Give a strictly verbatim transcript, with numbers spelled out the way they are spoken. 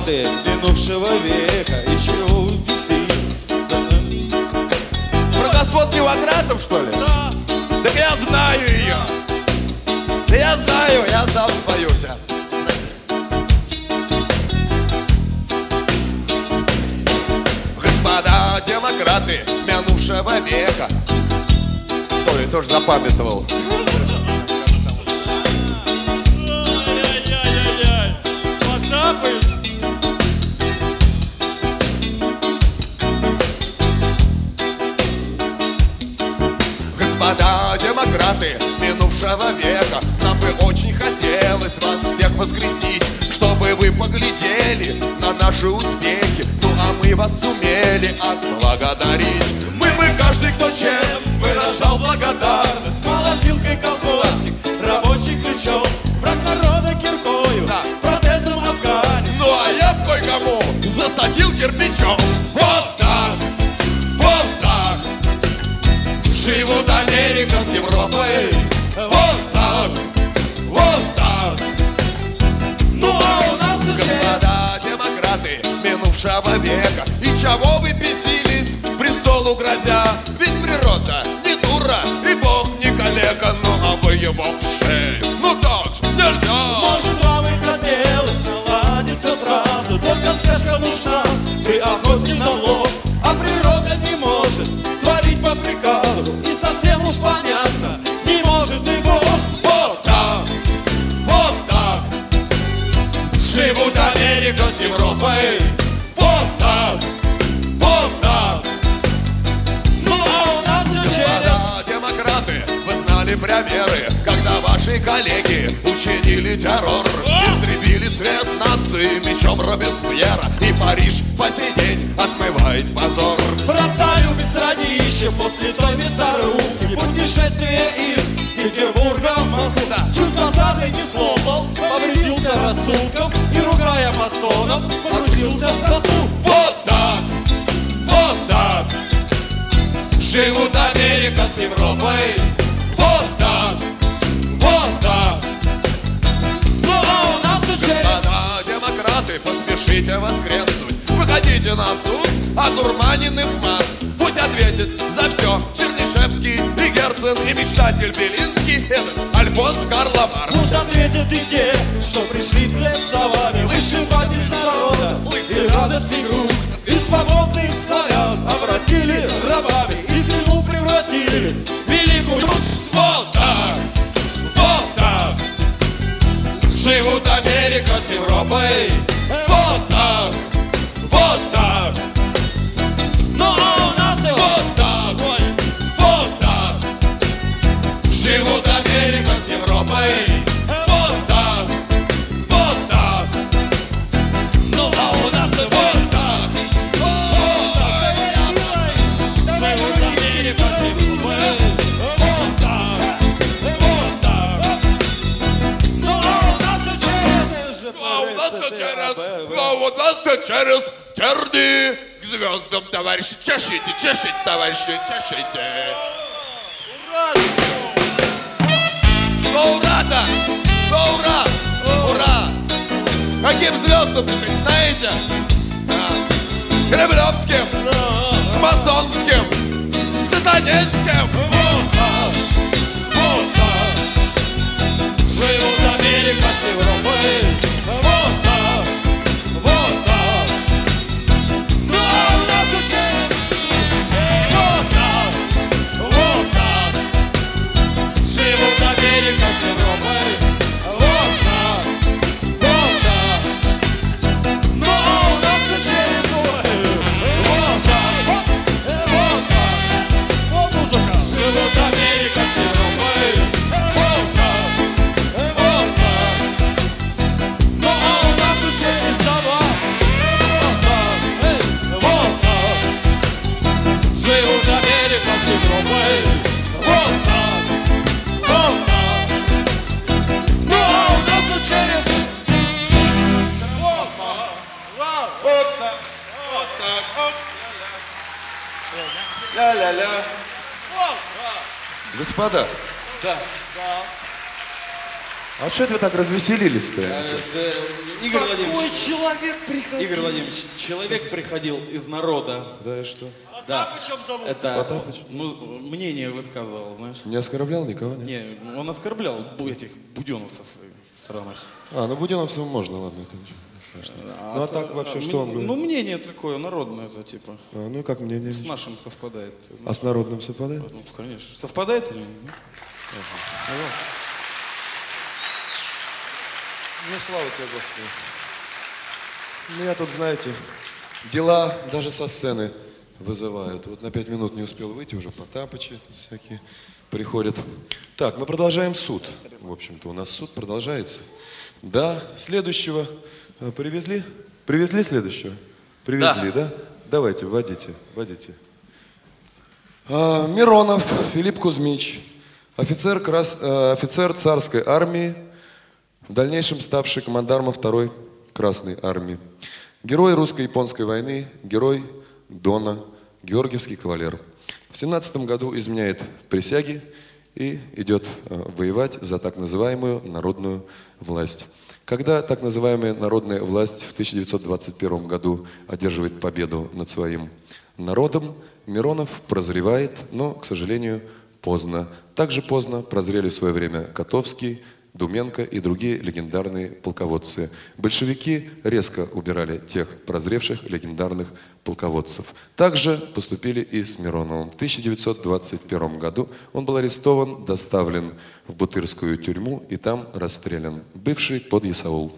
демократы минувшего века еще бесит. Про господ демократов, что ли? Да. Так я знаю ее. Да я знаю, я сам спою сейчас. Господа демократы минувшего века. Толя тоже запамятовал. Ай-яй-яй-яй. Потапаешь? Господа демократы минувшего века, нам бы очень хотелось вас всех воскресить, чтобы вы поглядели на наши успехи, ну а мы вас сумели отблагодарить. Мы бы каждый, кто чем выражал благодарность, Молотилкой колхозник, рабочий ключом, враг народа киркою, Да. протезом афганец. ну а я в кое-кому засадил кирпичом. Вот так, вот так живут Америка с Европой. Вот так, вот так. Ну а у нас уже Господа демократы минувшего века, и чего вы бесились, престолу грозя? Ведь природа не дура, и Бог не калека, ну а вы его в шею. Ну так же нельзя. может, вам и хотелось наладить все сразу, только спешка нужна при охоте на лов, а природа не может творить по приказу, и совсем уж понятно, не может и Бог. Вот так, вот так живут Америка с Европой. Вот так, вот так. Ну а у нас уже Господа демократы, вы знали примеры, когда ваши коллеги учинили террор, истребили цвет нации мечом Робеспьера, и Париж по сей день отмывает позор. правда любит родище после той мясорубки, путешествие из Петербурга в Москву. Да. Чуть досады не слопал, повредился рассудком и, ругая масонов, погрузился в тоску. Вот так, вот так живут Америка с Европой. Вот так, вот так. Ну а у нас уже Господа демократы, поспешите воскреснуть. Выходите на суд одурманенных масс. Пусть ответит за все Чернышевский и Герцен, и мечтатель Белинский, этот Альфонс Карло Маркс. пусть ответят и те, что пришли вслед за вами, вышибать из народа и радость, и грусть, и свободных славян обратили рабами, и тюрьму превратили в великую Русь. Вот так, вот так живут Америка с Европой. Вот так, вот так. Ну а у нас Вот так, вот так живут Америка с Европой. Вот так, вот так. Ну а у нас Вот так, вот так. живут Америка с Европой. Вот так, вот так. Ну а у нас через А у нас все через, а у нас все через терни к звездам, товарищи. Чешите, чешите, товарищи, чешите. Что ура-то? Что ура? Ура! Каким звездам теперь, знаете? А. Кремлевским, масонским, сатанинским. Вот так, вот так живут Америка с Европой. Вот так, вот так. Ну а у нас через вот так, вот так живут Америка с Европой. Вот так, вот так. Ну а у нас через вот так, вот так. Вот музыка. Живут Америка с Европой. Вот так, вот так. Ну а у нас через за вас. Вот так, вот так. Живут Америка с Европой. Вот так, вот так. Ну а у нас через вот так, вот так, вот так, вот Ля-ля-ля. так. Господа, Да. А что это вы так развеселились-то? Игорь Владимирович, человек приходил? Игорь Владимирович, человек приходил из народа. Да и что? Да, это Потапыч? ну, мнение высказывал, знаешь. Не оскорблял никого? Нет? Не, он оскорблял бу- этих буденовцев сраных. А, ну Буденовцеву можно, ладно, это ничего страшного. Ну а так вообще, что он Ну, говорит? ну, мнение такое, народное это, типа. А, ну и как мнение? С нашим совпадает. А с народным совпадает? Ну, конечно. Совпадает или нет? Ну, слава тебе, Господи. Меня тут, знаете, дела даже со сцены вызывают. Вот на пять минут не успел выйти, уже Потапычи тут всякие приходят. Так, мы продолжаем суд. В общем-то, у нас суд продолжается. Да, следующего э, привезли? Привезли следующего? Привезли, да? Давайте, вводите, вводите. А, Миронов Филипп Кузьмич, офицер, крас... э, офицер царской армии, в дальнейшем ставший командармом второй Красной армии. Герой русско-японской войны, герой Дона, георгиевский кавалер. В семнадцатом году изменяет присяги и идет э, воевать за так называемую народную власть. Когда так называемая народная власть в тысяча девятьсот двадцать первом году одерживает победу над своим народом, Миронов прозревает, но, к сожалению, поздно. Также поздно прозрели в свое время Котовский, Думенко и другие легендарные полководцы. Большевики резко убирали тех прозревших легендарных полководцев. Также поступили и с Мироновым. В тысяча девятьсот двадцать первом году он был арестован, доставлен в Бутырскую тюрьму и там расстрелян. Бывший подъясаул.